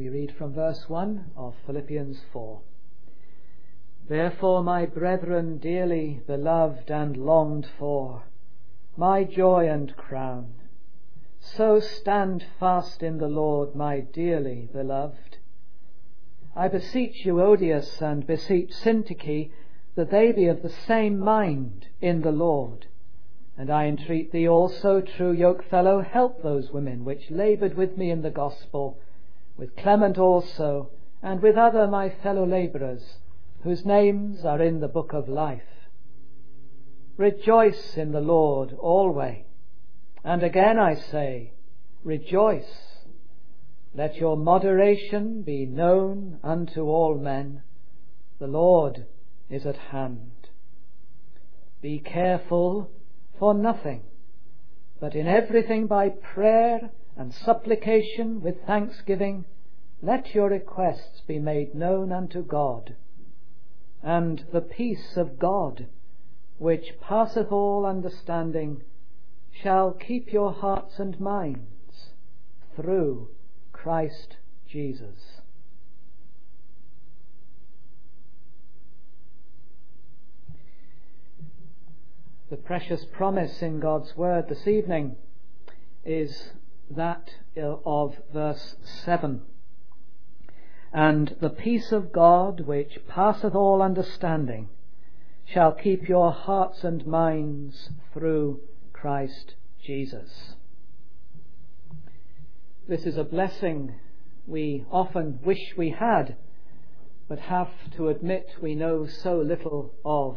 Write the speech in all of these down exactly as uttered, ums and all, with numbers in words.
we read from verse one of Philippians four. Therefore, my brethren, dearly beloved and longed for, my joy and crown, so stand fast in the Lord, my dearly beloved. I beseech Euodias and beseech Syntyche that they be of the same mind in the Lord. And I entreat thee also, true yokefellow, help those women which laboured with me in the gospel, with Clement also, and with other my fellow labourers, whose names are in the book of life. Rejoice in the Lord always. And again I say, rejoice. Let your moderation be known unto all men. The Lord is at hand. Be careful for nothing, but in everything by prayer and supplication with thanksgiving, let your requests be made known unto God. And the peace of God, which passeth all understanding, shall keep your hearts and minds through Christ Jesus. The precious promise in God's word this evening is that of verse seven. And the peace of God, which passeth all understanding, shall keep your hearts and minds through Christ Jesus. This is a blessing we often wish we had, but have to admit we know so little of.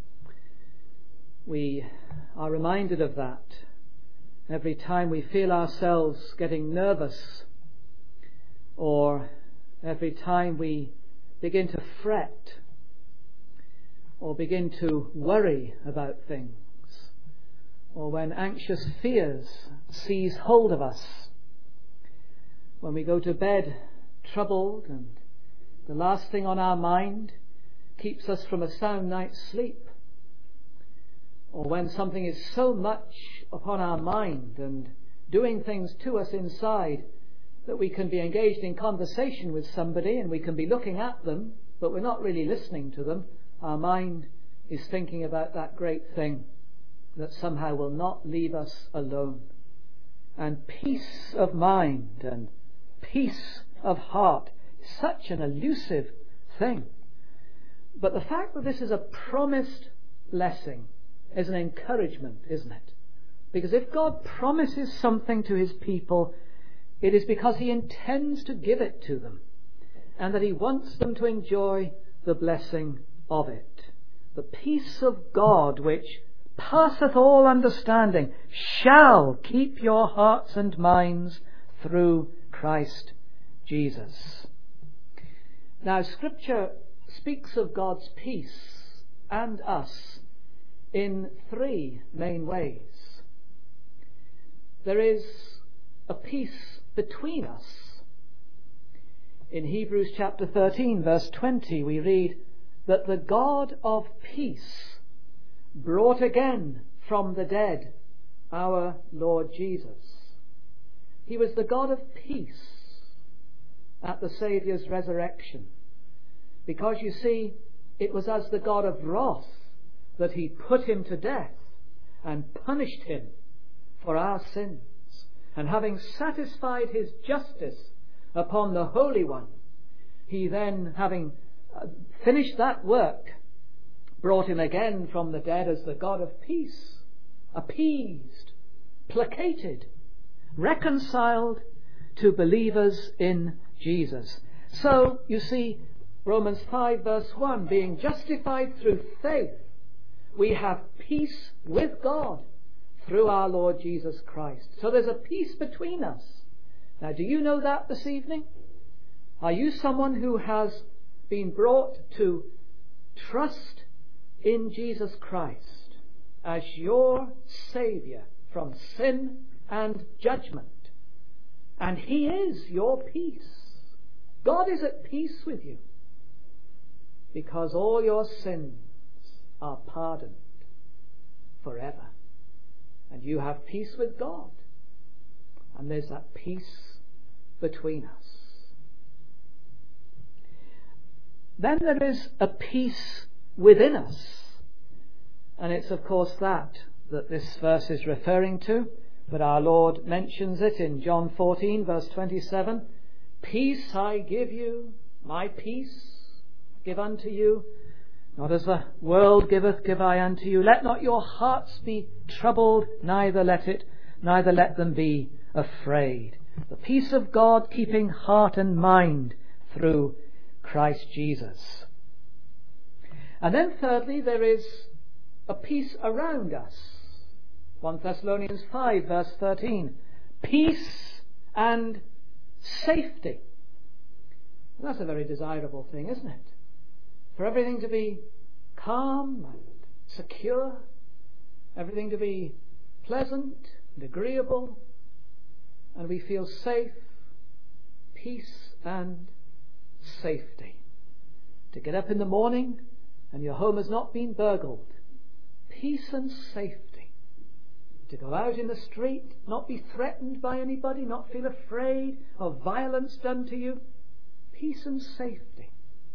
We are reminded of that every time we feel ourselves getting nervous, or every time we begin to fret or begin to worry about things, or when anxious fears seize hold of us, when we go to bed troubled and the last thing on our mind keeps us from a sound night's sleep, or when something is so much upon our mind and doing things to us inside that we can be engaged in conversation with somebody and we can be looking at them, but we're not really listening to them. Our mind is thinking about that great thing that somehow will not leave us alone. And peace of mind and peace of heart is such an elusive thing. But the fact that this is a promised blessing is an encouragement, isn't it? Because if God promises something to his people, it is because he intends to give it to them, and that he wants them to enjoy the blessing of it. The peace of God, which passeth all understanding, shall keep your hearts and minds through Christ Jesus. Now, Scripture speaks of God's peace and us in three main ways. There is a peace between us. In Hebrews chapter thirteen, verse twenty, we read that the God of peace brought again from the dead our Lord Jesus. He was the God of peace at the Saviour's resurrection, because you see, it was as the God of wrath that he put him to death and punished him for our sins. And having satisfied his justice upon the Holy One, he then, having finished that work, brought him again from the dead as the God of peace, appeased, placated, reconciled to believers in Jesus. So, you see, Romans five verse one, being justified through faith, we have peace with God through our Lord Jesus Christ. So there's a peace between us. Now, do you know that this evening? Are you someone who has been brought to trust in Jesus Christ as your Saviour from sin and judgment? And he is your peace. God is at peace with you because all your sins are pardoned forever. And you have peace with God. And there's that peace between us. then there is a peace within us. And it's of course that that this verse is referring to, but our Lord mentions it in John fourteen verse twenty-seven. Peace I give you, my peace give unto you. Not as the world giveth, give I unto you. Let not your hearts be troubled, neither let it, neither let them be afraid. The peace of God keeping heart and mind through Christ Jesus. And then thirdly, there is a peace around us. First Thessalonians five verse thirteen. Peace and safety. That's a very desirable thing, isn't it? For everything to be calm and secure, everything to be pleasant and agreeable, and we feel safe, peace and safety. To get up in the morning and your home has not been burgled, peace and safety. To go out in the street, not be threatened by anybody, not feel afraid of violence done to you, peace and safety.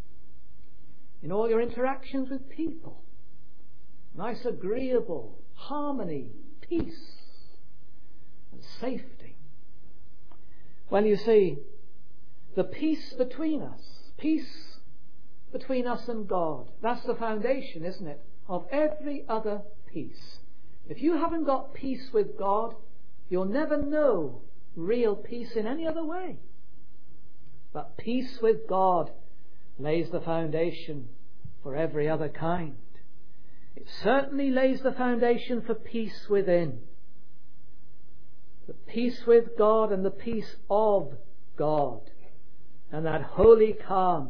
In all your interactions with people, nice, agreeable harmony, peace and safety. Well, you see, the peace between us, peace between us and God, that's the foundation, isn't it, of every other peace. If you haven't got peace with God, you'll never know real peace in any other way. But peace with God lays the foundation for every other kind. It certainly lays the foundation for peace within. The peace with God and the peace of God. And that holy calm.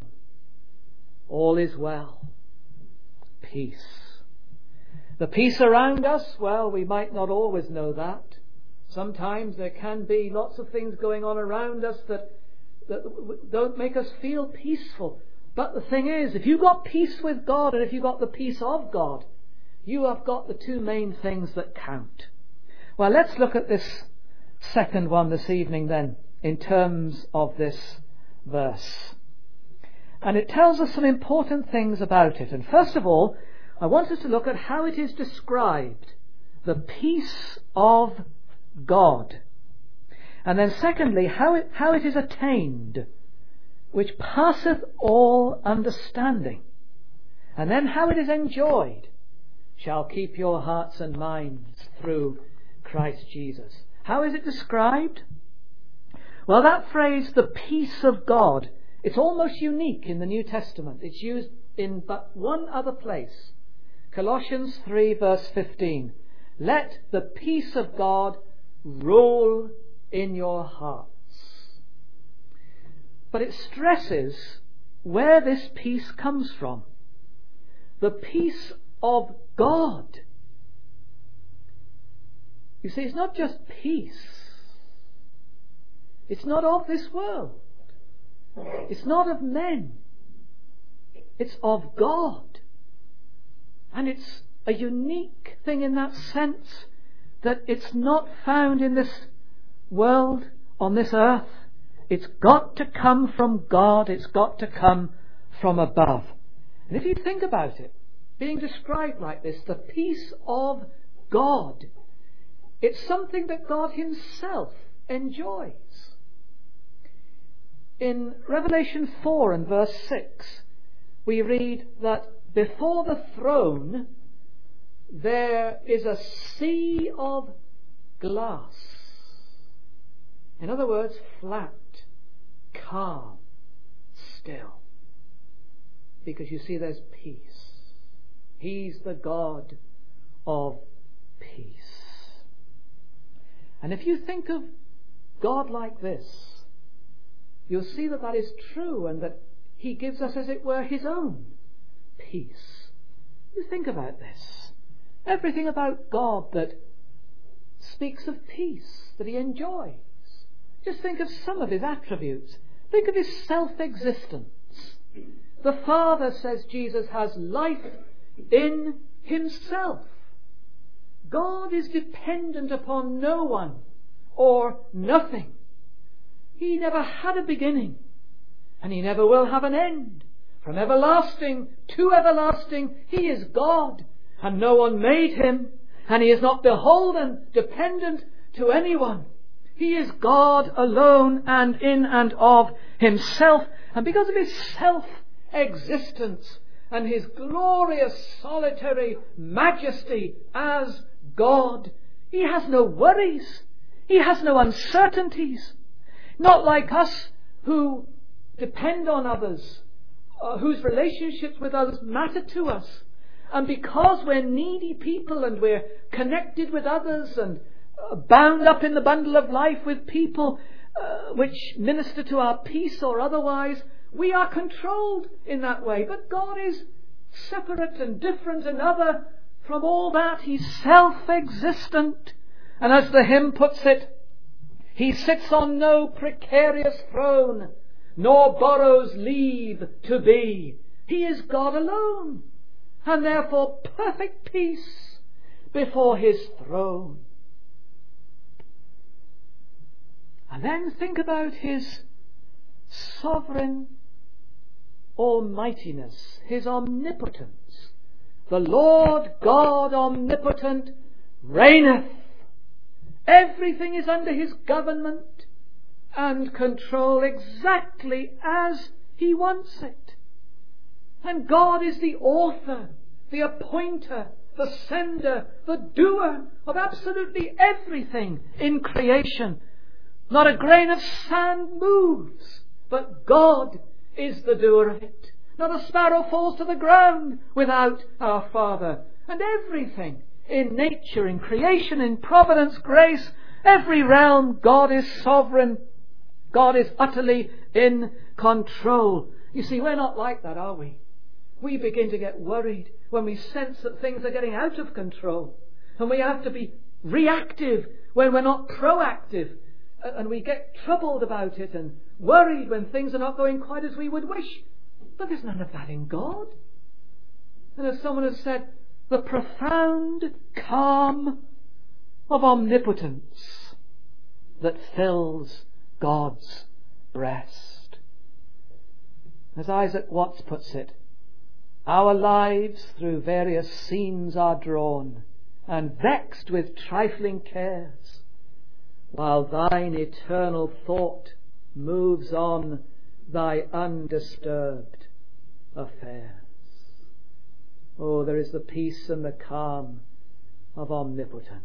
All is well. Peace. The peace around us, well, we might not always know that. Sometimes there can be lots of things going on around us that, that don't make us feel peaceful. But the thing is, if you've got peace with God and if you've got the peace of God, you have got the two main things that count. Well, let's look at this second one this evening then, in terms of this verse. And it tells us some important things about it. And first of all, I want us to look at how it is described, the peace of God. And then secondly, how it, how it is attained, which passeth all understanding. And then how it is enjoyed, shall keep your hearts and minds through Christ Jesus. How is it described? Well, that phrase, the peace of God, it's almost unique in the New Testament. It's used in but one other place. Colossians three verse fifteen. Let the peace of God rule in your hearts. But it stresses where this peace comes from. The peace of God. You see, it's not just peace. It's not of this world. It's not of men. It's of God. And it's a unique thing in that sense that it's not found in this world, on this earth. It's got to come from God. It's got to come from above. And if you think about it, being described like this, the peace of God, it's something that God himself enjoys. In Revelation four and verse six, we read that before the throne there is a sea of glass. In other words, flat, calm, still. Because you see, there's peace. He's the God of peace. And if you think of God like this, you'll see that that is true and that he gives us, as it were, his own peace. You think about this. Everything about God that speaks of peace, that he enjoys. Just think of some of his attributes. Think of his self-existence. The Father, says Jesus, has life in himself. God is dependent upon no one or nothing. He never had a beginning, and he never will have an end. From everlasting to everlasting, He is God, and no one made Him, and He is not beholden, dependent to anyone. He is God alone and in and of Himself, and because of His self-existence and His glorious solitary majesty as God, He has no worries. He has no uncertainties. Not like us who depend on others, uh, whose relationships with others matter to us. And because we're needy people and we're connected with others and uh, bound up in the bundle of life with people uh, which minister to our peace or otherwise, we are controlled in that way. But God is separate and different and other from all that. He's self-existent. And as the hymn puts it, He sits on no precarious throne, nor borrows leave to be. He is God alone, and therefore perfect peace before His throne. And then think about His sovereign almightiness, His omnipotence. The Lord God omnipotent reigneth. Everything is under His government and control exactly as He wants it. And God is the author, the appointer, the sender, the doer of absolutely everything in creation. Not a grain of sand moves, but God is the doer of it. Not a sparrow falls to the ground without our Father. And everything in nature, in creation, in providence, grace, every realm, God is sovereign. God is utterly in control. You see, we're not like that, are we? We begin to get worried when we sense that things are getting out of control. And we have to be reactive when we're not proactive. And we get troubled about it and worried when things are not going quite as we would wish. But there's none of that in God. And as someone has said, the profound calm of omnipotence that fills God's breast. As Isaac Watts puts it, our lives through various scenes are drawn and vexed with trifling cares, while thine eternal thought moves on thy undisturbed affairs. Oh, there is the peace and the calm of omnipotence.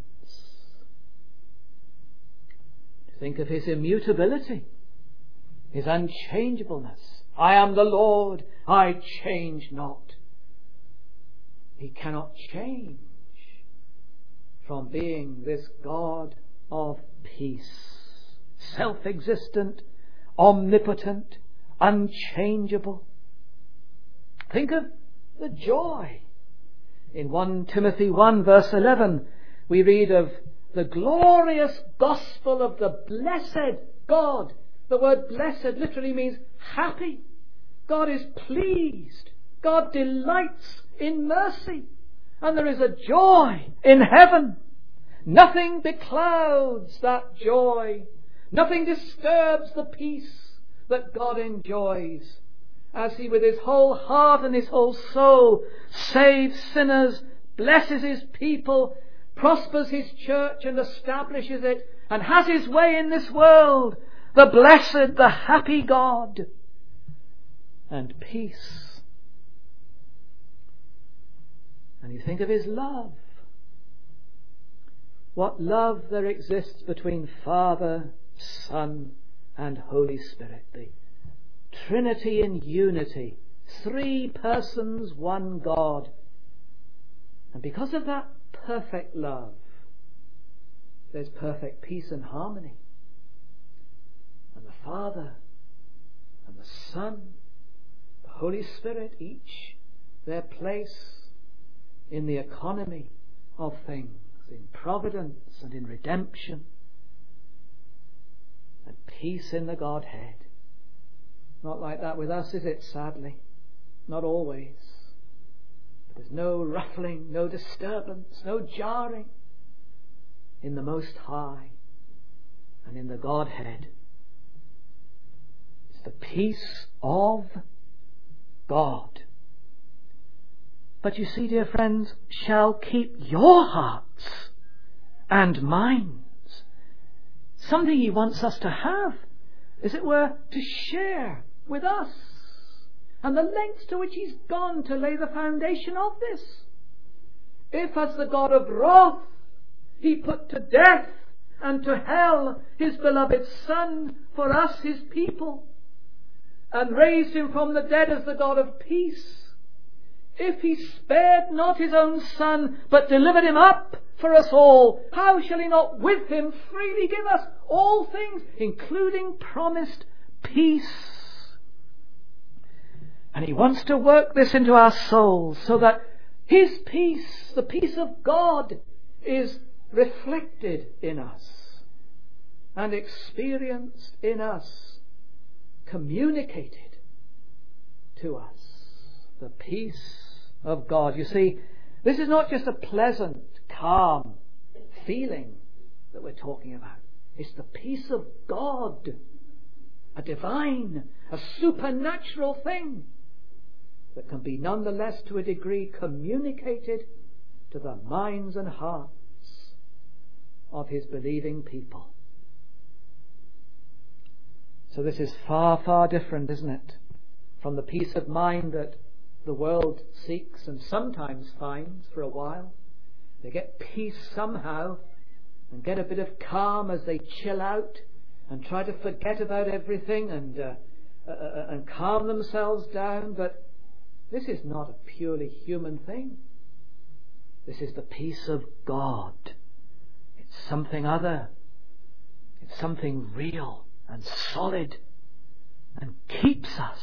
Think of His immutability, His unchangeableness. I am the Lord, I change not. He cannot change from being this God of peace, self-existent, omnipotent, unchangeable. Think of the joy. In First Timothy one verse eleven, we read of the glorious gospel of the blessed God. The word blessed literally means happy. God is pleased. God delights in mercy. And there is a joy in heaven. Nothing beclouds that joy. Nothing disturbs the peace that God enjoys as He with His whole heart and His whole soul saves sinners, blesses His people, prospers His church and establishes it, and has His way in this world. The blessed, the happy God. And peace. And you think of His love. What love there exists between Father, Son, and Holy Spirit. The Trinity in unity. Three persons, one God. And because of that perfect love, there's perfect peace and harmony. And the Father and the Son, the Holy Spirit, each their place in the economy of things, in providence and in redemption, and peace in the Godhead. Not like that with us, is it? Sadly, not always. There's no ruffling, no disturbance, no jarring in the Most High and in the Godhead. It's the peace of God. But you see, dear friends, shall keep your hearts and minds. Something he wants us to have, as it were, to share with us. And the lengths to which he's gone to lay the foundation of this. If as the God of wrath he put to death and to hell his beloved Son for us, his people, and raised him from the dead as the God of peace, if he spared not his own Son, but delivered him up for us all, how shall he not with him freely give us all things, including promised peace? And he wants to work this into our souls so that his peace, the peace of God, is reflected in us and experienced in us, communicated to us. The peace of God. You see, this is not just a pleasant, calm feeling that we're talking about. It's the peace of God, a divine, a supernatural thing that can be nonetheless to a degree communicated to the minds and hearts of his believing people. So this is far, far different, isn't it, from the peace of mind that the world seeks and sometimes finds for a while. They get peace somehow and get a bit of calm as they chill out and try to forget about everything and uh, uh, and calm themselves down. But this is not a purely human thing. This is the peace of God. It's something other. It's something real and solid and keeps us.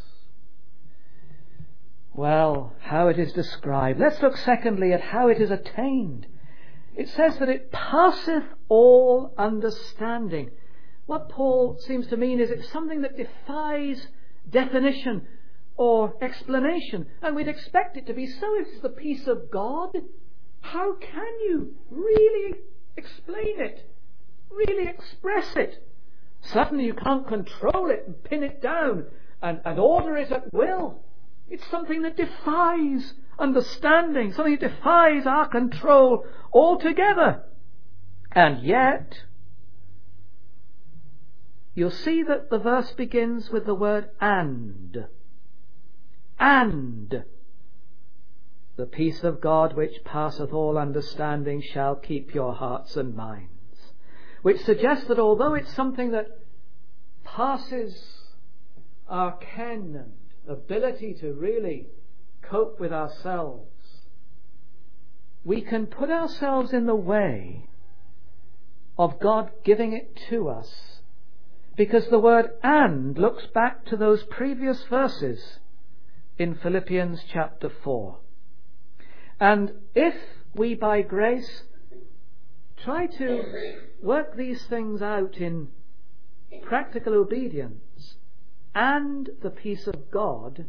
Well, how it is described. Let's look secondly at how it is attained. It says that it passeth all understanding. What Paul seems to mean is it's something that defies definition or explanation. And we'd expect it to be so. It's the peace of God. How can you really explain it? Really express it? Certainly you can't control it and pin it down and, and order it at will. It's something that defies understanding, something that defies our control altogether. And yet, you'll see that the verse begins with the word and. And the peace of God which passeth all understanding shall keep your hearts and minds. Which suggests that although it's something that passes our ken and ability to really cope with ourselves, we can put ourselves in the way of God giving it to us, because the word and looks back to those previous verses in Philippians chapter four. And if we by grace try to work these things out in practical obedience, and the peace of God,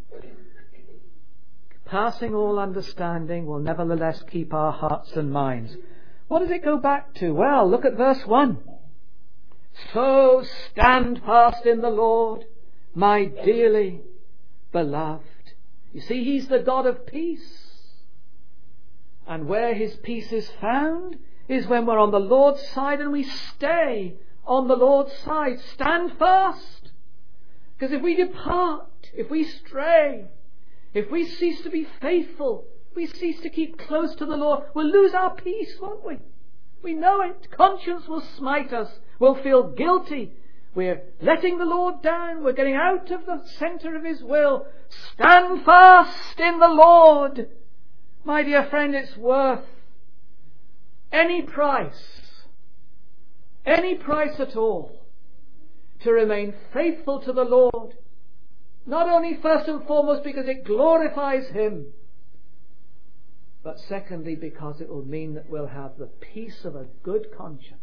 passing all understanding, will nevertheless keep our hearts and minds. What does it go back to? Well, look at verse one. So stand fast in the Lord, my dearly beloved. You see, he's the God of peace. And where his peace is found is when we're on the Lord's side and we stay on the Lord's side. Stand fast. Because if we depart, if we stray, if we cease to be faithful, if we cease to keep close to the Lord, we'll lose our peace, won't we? We know it. Conscience will smite us. We'll feel guilty. We're letting the Lord down. We're getting out of the centre of his will. Stand fast in the Lord. My dear friend, it's worth any price, any price at all, to remain faithful to the Lord. Not only first and foremost because it glorifies him, but secondly because it will mean that we'll have the peace of a good conscience.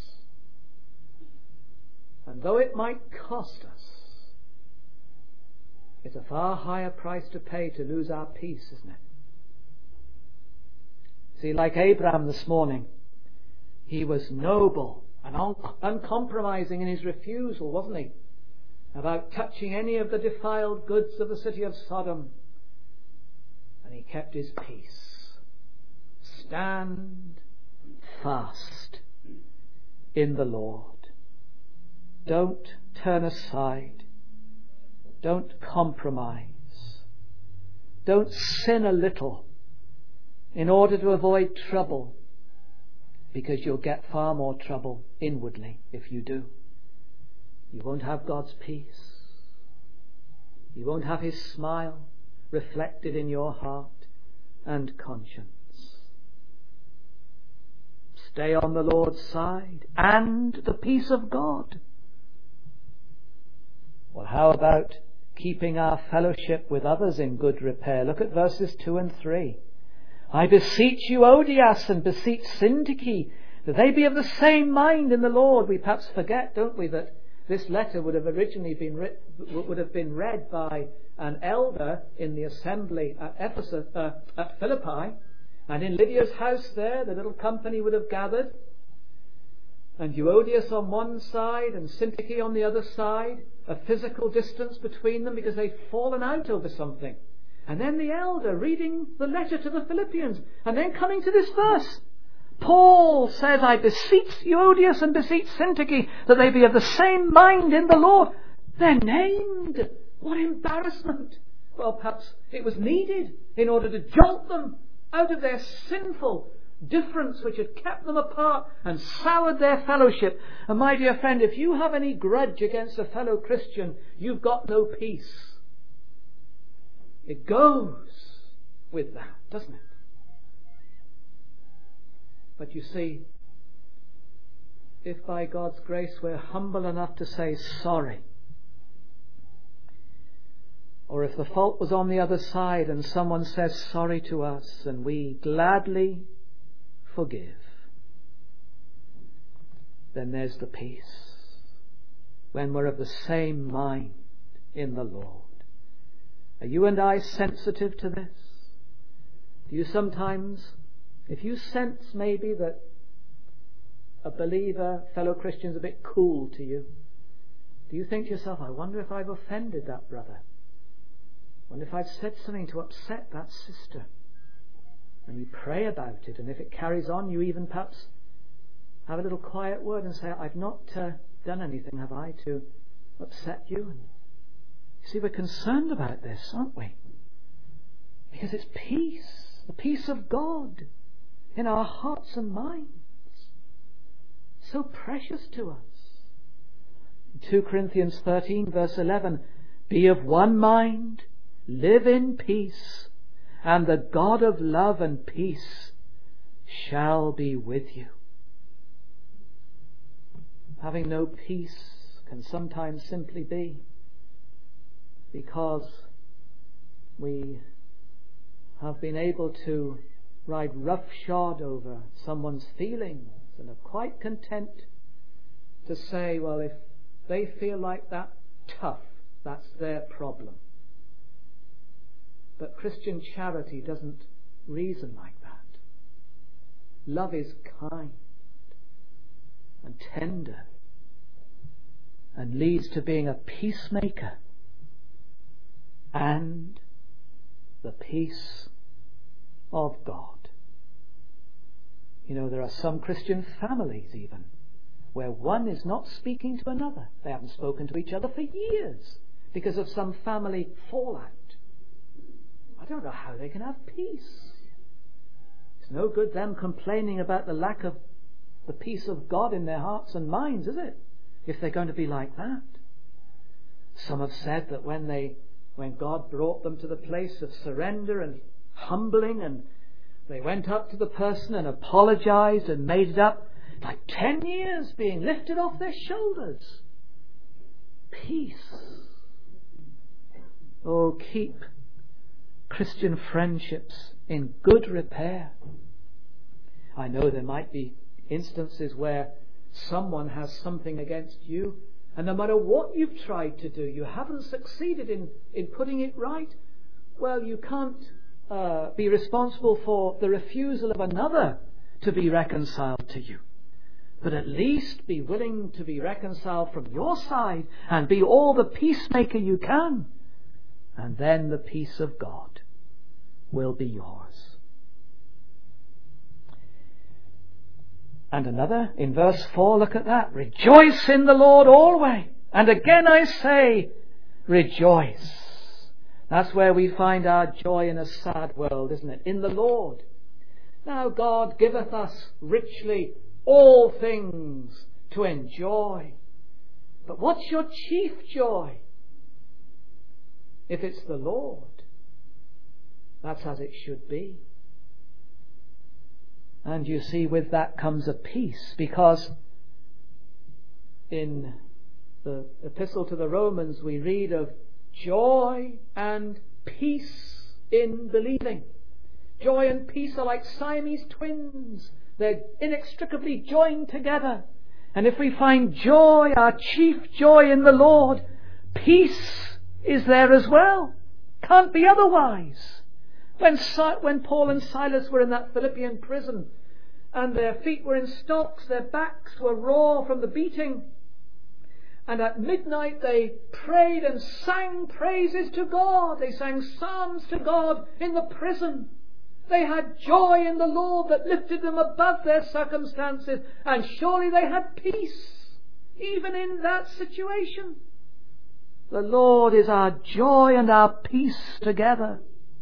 And though it might cost us, it's a far higher price to pay to lose our peace, isn't it? See, like Abraham this morning, he was noble and un- uncompromising in his refusal, wasn't he? about touching any of the defiled goods of the city of Sodom. And he kept his peace. Stand fast in the Lord. Don't turn aside. Don't compromise. Don't sin a little in order to avoid trouble, because you'll get far more trouble inwardly if you do. You won't have God's peace. You won't have his smile reflected in your heart and conscience. Stay on the Lord's side and the peace of God. Well, how about keeping our fellowship with others in good repair? Look at verses two and three. I beseech you, Odias, and beseech Syntyche, that they be of the same mind in the Lord. We perhaps forget, don't we, that this letter would have originally been writ- would have been read by an elder in the assembly at Ephesus, uh, at Philippi, and in Lydia's house there, the little company would have gathered, and Euodias on one side and Syntyche on the other side, a physical distance between them because they'd fallen out over something. And then the elder reading the letter to the Philippians, and then coming to this verse. Paul says, I beseech Euodias and beseech Syntyche that they be of the same mind in the Lord. They're named. What embarrassment. Well, perhaps it was needed in order to jolt them out of their sinful difference which had kept them apart and soured their fellowship. And my dear friend, if you have any grudge against a fellow Christian, you've got no peace. It goes with that, doesn't it? But you see, if by God's grace we're humble enough to say sorry, or if the fault was on the other side and someone says sorry to us and we gladly forgive, then there's the peace when we're of the same mind in the Lord. Are you and I sensitive to this? Do you sometimes, if you sense maybe that a believer, fellow Christian, is a bit cool to you, do you think to yourself, I wonder if I've offended that brother? I wonder if I've said something to upset that sister? And you pray about it, and if it carries on, you even perhaps have a little quiet word and say, I've not uh, done anything, have I, to upset you? And you see, we're concerned about this, aren't we? Because it's peace, the peace of God in our hearts and minds. So precious to us. In two Corinthians thirteen verse eleven, be of one mind, live in peace, and the God of love and peace shall be with you. Having no peace can sometimes simply be because we have been able to ride roughshod over someone's feelings and are quite content to say, well, if they feel like that, tough, that's their problem. But Christian charity doesn't reason like that. Love is kind and tender and leads to being a peacemaker and the peace of God. You know, there are some Christian families even where one is not speaking to another. They haven't spoken to each other for years because of some family fallout. I don't know how they can have peace. It's no good them complaining about the lack of the peace of God in their hearts and minds, is it? If they're going to be like that. Some have said that when they When God brought them to the place of surrender and humbling, and they went up to the person and apologized and made it up, like ten years being lifted off their shoulders. Peace. Oh, keep Christian friendships in good repair. I know there might be instances where someone has something against you, and no matter what you've tried to do, you haven't succeeded in, in putting it right. Well, you can't uh, be responsible for the refusal of another to be reconciled to you. but at least be willing to be reconciled from your side and be all the peacemaker you can. And then the peace of God will be yours. And another, in verse four, look at that. Rejoice in the Lord always. And again I say, rejoice. That's where we find our joy in a sad world, isn't it? In the Lord. Now God giveth us richly all things to enjoy. But what's your chief joy? If it's the Lord, that's as it should be. And you see, with that comes a peace, because in the epistle to the Romans we read of joy and peace in believing. Joy and peace are like Siamese twins. They're inextricably joined together. And if we find joy, our chief joy in the Lord, peace is there as well. Can't be otherwise. When, when Paul and Silas were in that Philippian prison, and their feet were in stocks, their backs were raw from the beating, and at midnight they prayed and sang praises to God. They sang psalms to God in the prison. They had joy in the Lord that lifted them above their circumstances, and surely they had peace even in that situation. The Lord is our joy and our peace together.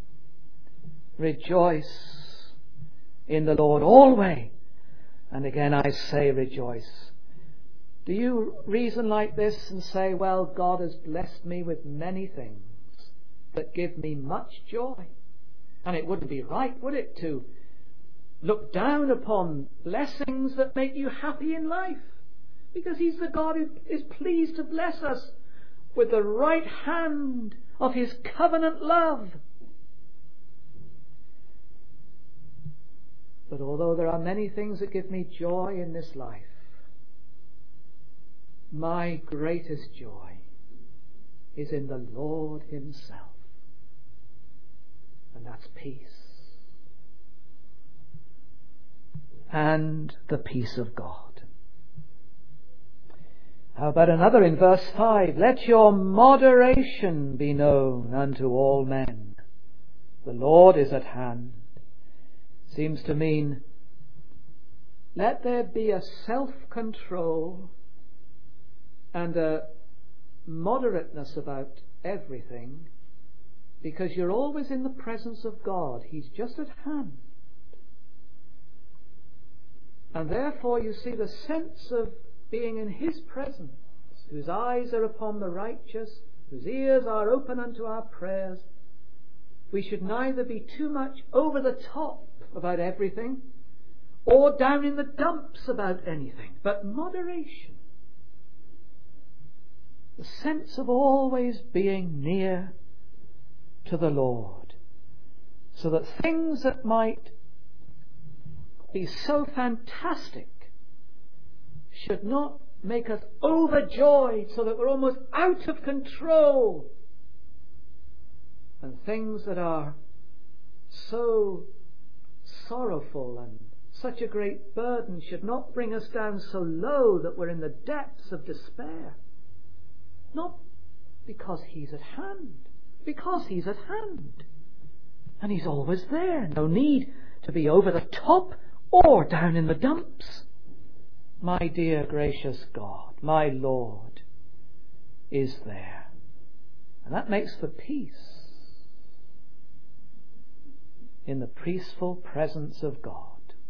Rejoice in the Lord always. And again I say rejoice. Do you reason like this and say, well, God has blessed me with many things that give me much joy? And it wouldn't be right, would it, to look down upon blessings that make you happy in life? Because He's the God who is pleased to bless us with the right hand of His covenant love. But although there are many things that give me joy in this life, my greatest joy is in the Lord Himself. And that's peace. And the peace of God. How about another in verse five? Let your moderation be known unto all men. The Lord is at hand. Seems to mean, let there be a self-control and a moderateness about everything, because you're always in the presence of God. He's just at hand. And therefore you see the sense of being in His presence, whose eyes are upon the righteous, whose ears are open unto our prayers. We should neither be too much over the top about everything or down in the dumps about anything, but moderation. The sense of always being near to the Lord, so that things that might be so fantastic should not make us overjoyed so that we're almost out of control, and things that are so sorrowful and such a great burden should not bring us down so low that we're in the depths of despair. Not because He's at hand, because He's at hand. And He's always there. No need to be over the top or down in the dumps. My dear gracious God, my Lord, is there. And that makes for peace in the peaceful presence of God.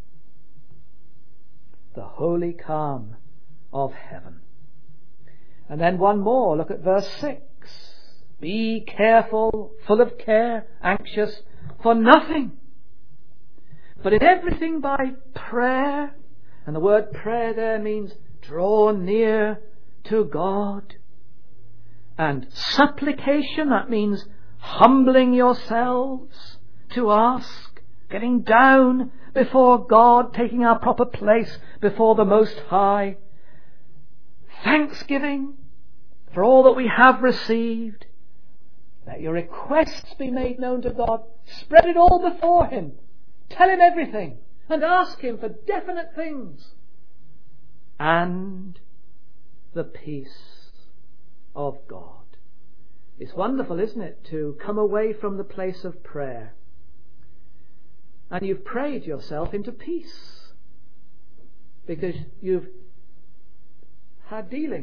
The holy calm of heaven. And then one more, look at verse six. Be careful, full of care, anxious for nothing, but in everything by prayer. And the word prayer there means draw near to God. And supplication, that means humbling yourselves to ask, getting down before God, taking our proper place before the Most High. Thanksgiving for all that we have received. Let your requests be made known to God. Spread it all before Him. Tell Him everything and ask Him for definite things. and the peace of God. It's wonderful, isn't it, to come away from the place of prayer and you've prayed yourself into peace because you've had dealings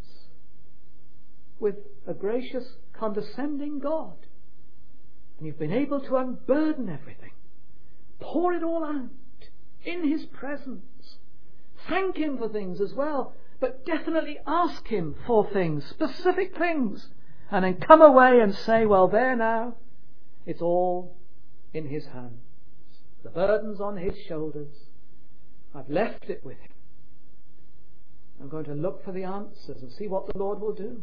with a gracious, condescending God, and you've been able to unburden everything, pour it all out in His presence, thank Him for things as well, but definitely ask Him for things, specific things, and then come away and say, well, there now, it's all in His hands. The burden's on His shoulders. I've left it with Him. I'm going to look for the answers and see what the Lord will do.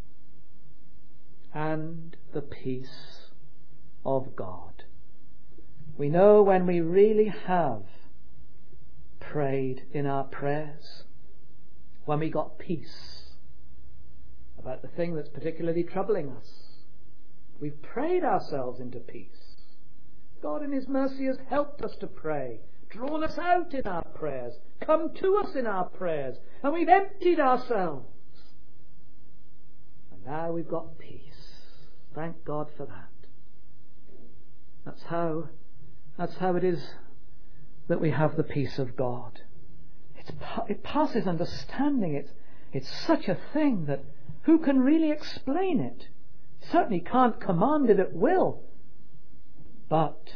And the peace of God. We know when we really have prayed in our prayers, when we got peace about the thing that's particularly troubling us. We've prayed ourselves into peace. God in His mercy has helped us to pray, drawn us out in our prayers, come to us in our prayers, and we've emptied ourselves. And now we've got peace. Thank God for that. That's how, that's how it is that we have the peace of God. It's, it passes understanding. It's, it's such a thing that who can really explain it? Certainly can't command it at will. But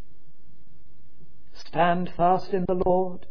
stand fast in the Lord.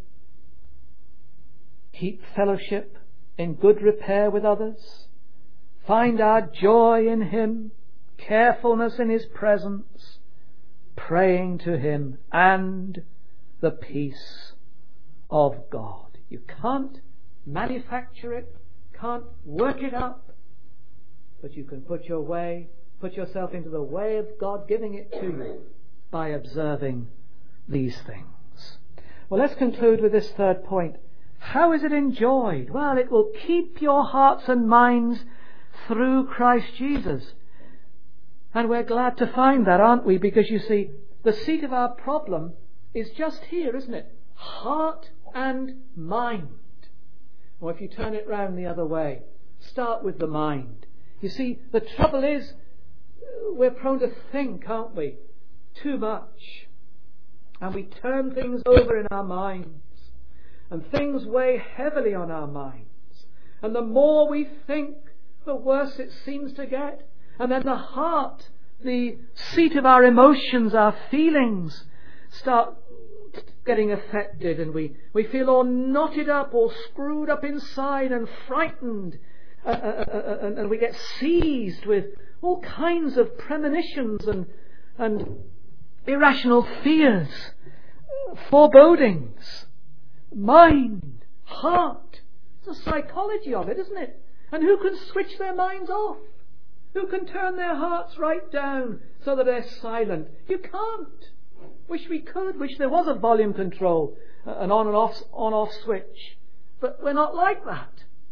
Keep fellowship in good repair with others. Find our joy in Him, carefulness in His presence, praying to Him, and the peace of God. You can't manufacture it, can't work it up, but you can put your way, put yourself into the way of God giving it to you by observing these things. Well, let's conclude with this third point. How is it enjoyed? Well, it will keep your hearts and minds through Christ Jesus. And we're glad to find that, aren't we? Because you see, the seat of our problem is just here, isn't it? Heart and mind. Or if you turn it round the other way, start with the mind. You see, the trouble is, we're prone to think, aren't we? Too much. And we turn things over in our minds. And things weigh heavily on our minds. And the more we think, the worse it seems to get. And then the heart, the seat of our emotions, our feelings, start getting affected, and we, we feel all knotted up, all screwed up inside and frightened, uh, uh, uh, and, and we get seized with all kinds of premonitions and, and irrational fears, forebodings. Mind, heart, it's the psychology of it, isn't it? And who can switch their minds off? Who can turn their hearts right down so that they're silent? You can't. Wish we could. Wish there was a volume control, an on and off, on off switch. But we're not like that.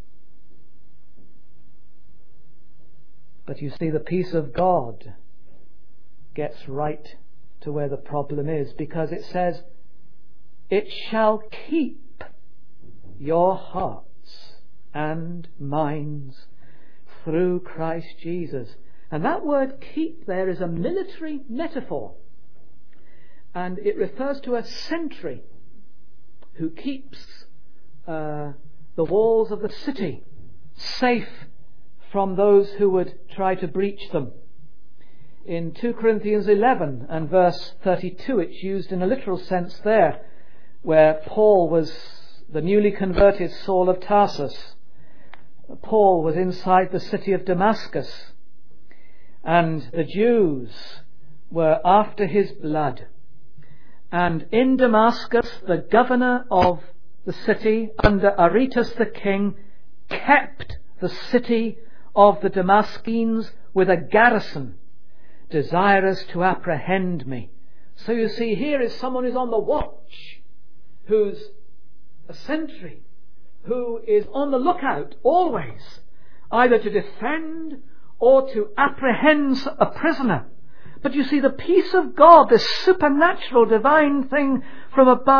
But you see, the peace of God gets right to where the problem is, because it says, it shall keep your hearts and minds through Christ Jesus. And that word keep there is a military metaphor. And it refers to a sentry who keeps uh, the walls of the city safe from those who would try to breach them. In two Corinthians eleven and verse thirty-two, it's used in a literal sense there, where Paul was the newly converted Saul of Tarsus. Paul was inside the city of Damascus, and the Jews were after his blood. And in Damascus, the governor of the city, under Aretas the king, kept the city of the Damascenes with a garrison, desirous to apprehend me. So you see, here is someone who's on the watch, who's a sentry, who is on the lookout always, either to defend or to apprehend a prisoner. But you see, the peace of God, this supernatural divine thing from above,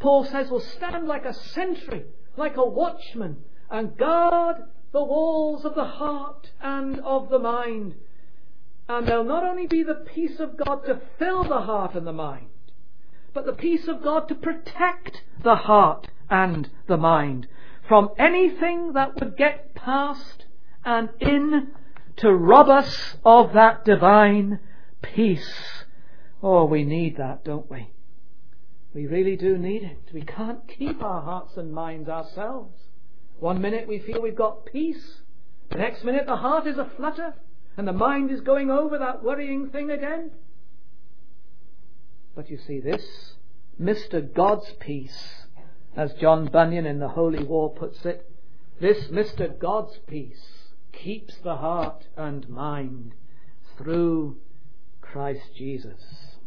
Paul says, will stand like a sentry, like a watchman, and guard the walls of the heart and of the mind. And there'll not only be the peace of God to fill the heart and the mind, but the peace of God to protect the heart and the mind from anything that would get past and in to rob us of that divine peace. Oh, we need that, don't we? We really do need it. We can't keep our hearts and minds ourselves. One minute we feel we've got peace. The next minute the heart is aflutter and the mind is going over that worrying thing again. But you see, this Mister God's peace, as John Bunyan in the Holy War puts it, this Mister God's peace keeps the heart and mind through Christ Jesus.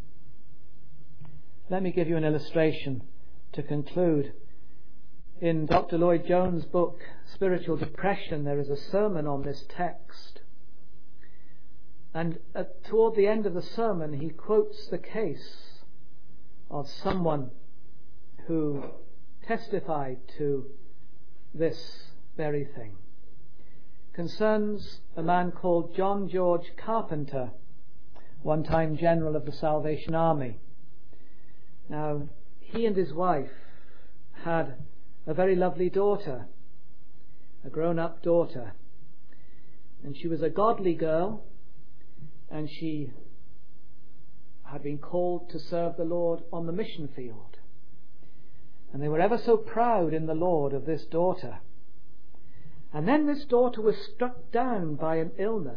Let me give you an illustration to conclude. In Doctor Lloyd Jones' book, Spiritual Depression, there is a sermon on this text. And at, toward the end of the sermon, he quotes the case of someone who testified to this very thing. Concerns a man called John George Carpenter, one-time General of the Salvation Army. Now, he and his wife had a very lovely daughter, a grown-up daughter. And she was a godly girl, and she had been called to serve the Lord on the mission field. And they were ever so proud in the Lord of this daughter. And then this daughter was struck down by an illness.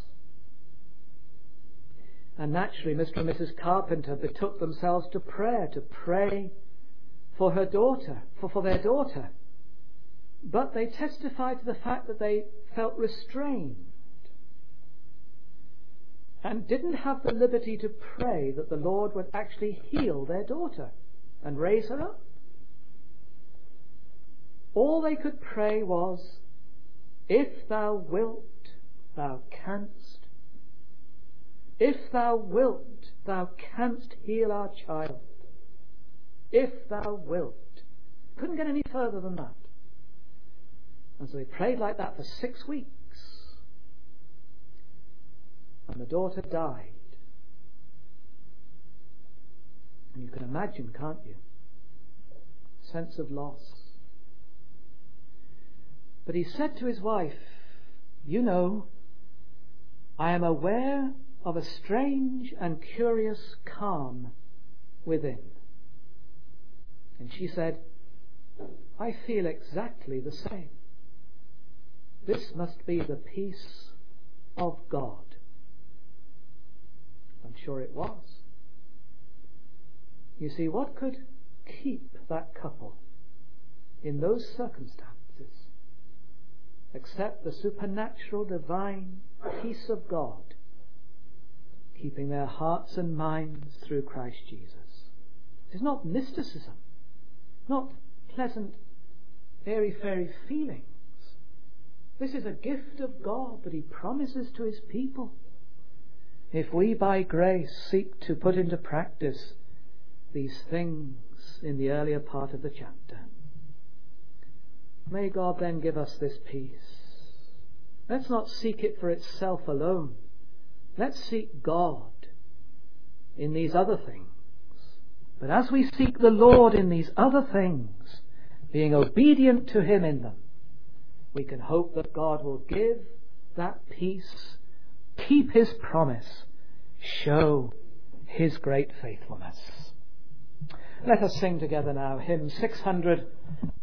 And naturally, Mister and Missus Carpenter betook themselves to prayer, to pray for her daughter, for, for their daughter. But they testified to the fact that they felt restrained and didn't have the liberty to pray that the Lord would actually heal their daughter and raise her up. All they could pray was, "If thou wilt, thou canst. If thou wilt, thou canst heal our child. If thou wilt." Couldn't get any further than that. And so they prayed like that for six weeks. And the daughter died. And you can imagine, can't you? Sense of loss. But he said to his wife, "You know, I am aware of a strange and curious calm within." And she said, "I feel exactly the same. This must be the peace of God." I'm sure it was. You see, what could keep that couple in those circumstances except the supernatural divine peace of God keeping their hearts and minds through Christ Jesus? It is not mysticism, not pleasant airy-fairy feelings. This is a gift of God that He promises to His people if we by grace seek to put into practice these things in the earlier part of the chapter. May God then give us this peace. Let's not seek it for itself alone. Let's seek God in these other things. But as we seek the Lord in these other things, being obedient to Him in them, we can hope that God will give that peace, keep His promise, show His great faithfulness. Let us sing together now hymn six hundred